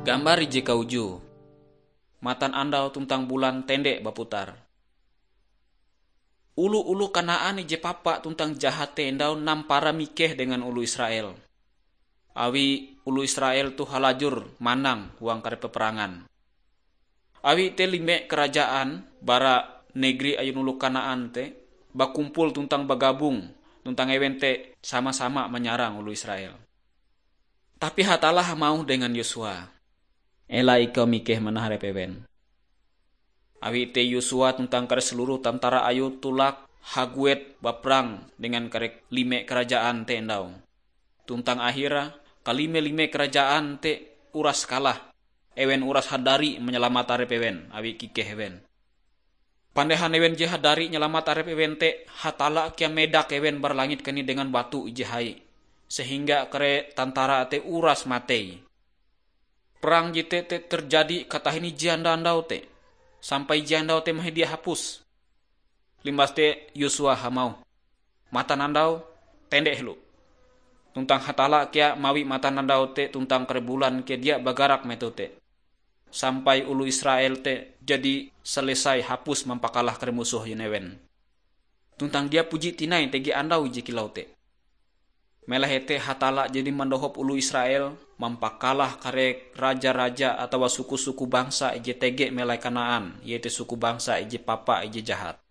Gambar ije kauju. Matan andau tuntang bulan tendek baputar. Ulu-ulu Kanaan ije papa tuntang jahat endau nampara mikeh dengan ulu Israel. Awi ulu Israel tu halajur manang huang kare peperangan. Awi te lime kerajaan bara negeri ayun ulu Kanaan te bakumpul tuntang bagabung tuntang ewen te sama-sama menyarang ulu Israel. Tapi hatalah mau dengan Yosua. Ela ikau mikeh menahare pewen. Awi te Yosua tuntang kare seluruh tentara ayu tulak haguet baperang dengan kare lime kerajaan te endau. Tuntang akhira kalime-lime kerajaan te uras kalah. Ewen uras hadari menyelamat are pewen awi kikeh ewen. Pandehan ewen je hadari nyelamat are pewen te hatala kia medak ewen berlangit keni dengan batu ije hai. Sehingga kare tentara te uras matei. Perang jite te terjadi kata ini janda andau te. Sampai janda te mah dia hapus. Limbas te Yosua hamau. Mata nandau tendek lu. Tuntang hatala kia mawi mata nandau te tuntang kare bulan kia dia bagarak metu te. Sampai ulu Israel te jadi selesai hapus mempakalah kare musuh yenewen. Tuntang dia puji tinai tegi andau ije kilau te. Melehete hatala jadi mendohop ulu Israel mempakalah kare raja-raja atau suku-suku bangsa ije tege melai Kanaan, yaitu suku bangsa ije papa ije jahat.